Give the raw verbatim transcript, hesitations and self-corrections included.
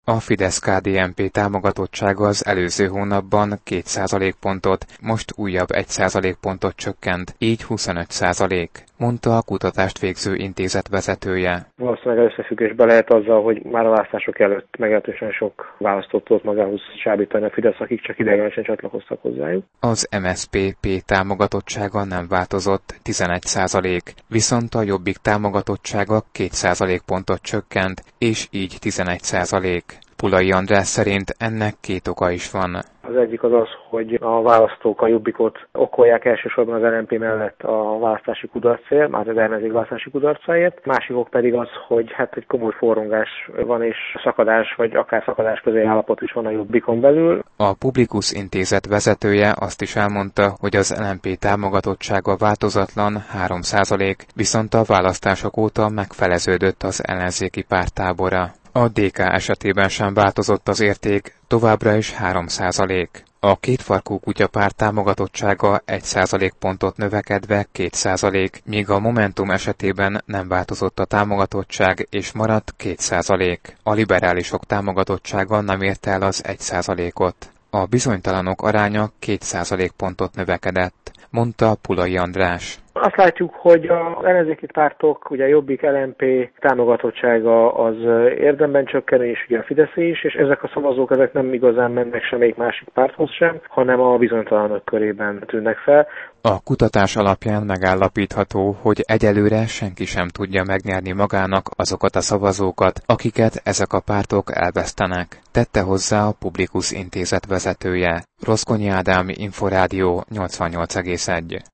A Fidesz-ká dé en pé támogatottsága az előző hónapban két százalékpontot, most újabb egy százalékpontot csökkent, így huszonöt százalék, mondta a kutatást végző intézet vezetője. Valószínűleg összefüggésben lehet azzal, hogy már a választások előtt meglehetősen sok választót tudott magához csábítani a Fidesz, akik csak ideiglenesen csatlakoztak hozzájuk. Az em es zé pé pé támogatottsága nem változott, tizenegy százalék, viszont a Jobbik támogatottsága két százalékpontot csökkent, és így tizenegy százalék. Pulai András szerint ennek két oka is van. Az egyik az az, hogy a választók a Jobbikot okolják elsősorban az el en pé mellett a választási kudarcért, már az ellenzék választási kudarcaért. Másikok pedig az, hogy hát egy komoly forrongás van és szakadás, vagy akár szakadás közé állapot is van a Jobbikon belül. A Publikus Intézet vezetője azt is elmondta, hogy az el en pé támogatottsága változatlan három százalék, viszont a választások óta megfeleződött az ellenzéki párttábora. A dé ká esetében sem változott az érték, továbbra is három százalék. A kétfarkú kutyapárt támogatottsága egy százalékpontot növekedve két százalék, míg a Momentum esetében nem változott a támogatottság és maradt két százalék. A liberálisok támogatottsága nem érte el az egy százalékot. A bizonytalanok aránya két százalékpontot növekedett, mondta Pulai András. Azt látjuk, hogy az ellenzéki pártok, ugye a Jobbik, el en pé támogatottsága az érdemben csökken, és ugye a Fideszé is, és ezek a szavazók ezek nem igazán mennek semmelyik másik párthoz sem, hanem a bizonytalanok körében tűnnek fel. A kutatás alapján megállapítható, hogy egyelőre senki sem tudja megnyerni magának azokat a szavazókat, akiket ezek a pártok elvesztenek, tette hozzá a Publikus Intézet vezetője. Rozgonyi Ádám, Inforádió nyolcvannyolc egész egy.